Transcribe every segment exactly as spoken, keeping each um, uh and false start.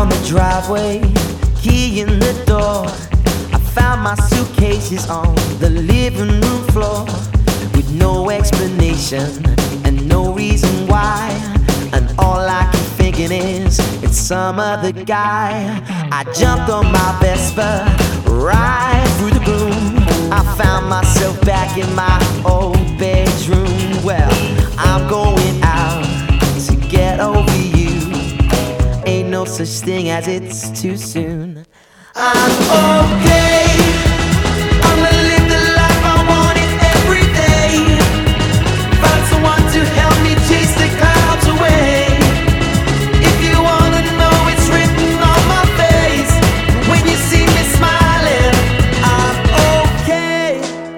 on the driveway, key in the door. I found my suitcases on the living room floor, with no explanation and no reason why. And all I keep thinking is, it's some other guy. I jumped on my Vespa, right through the gloom. I found myself back in my old bedroom. Well, I'm going out to get over you. Ain't no such thing as it's too soon. I'm okay, I'm gonna live the life I wanted every day. Find someone to help me chase the clouds away. If you wanna know, it's written on my face. When you see me smiling, I'm okay.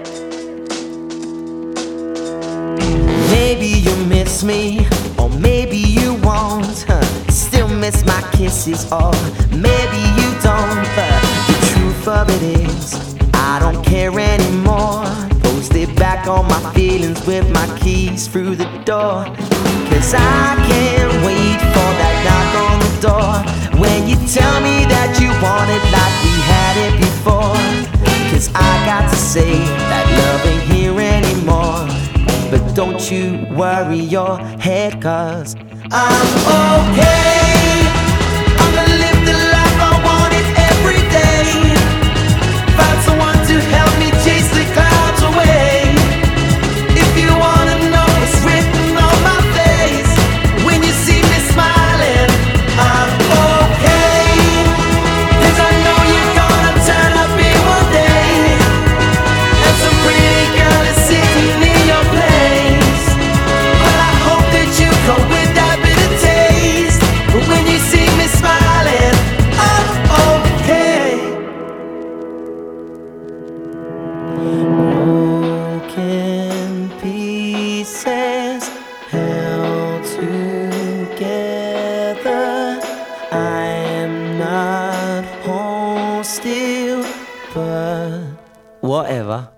Maybe you miss me, or maybe you won't, huh? Still miss my kisses, or maybe you don't. But the truth of it is, I don't care anymore. Posted back on my feelings with my keys through the door. Cause I can't wait for that knock on the door, when you tell me that you want it like we had it before. Cause I got to say that love ain't here anymore. But don't you worry your head, cause I'm okay. I'm gonna live the life I wanted every day. Find someone to help me chase the clouds away. If you wanna know, it's written on my face. When you see me smiling, I'm okay. Cause I know you're gonna turn up here one day, and some pretty girl is sitting in your place. But I hope that you go with that bitter taste. But when you see me smiling, I'm okay. Broken pieces held together. I am not whole still, but whatever.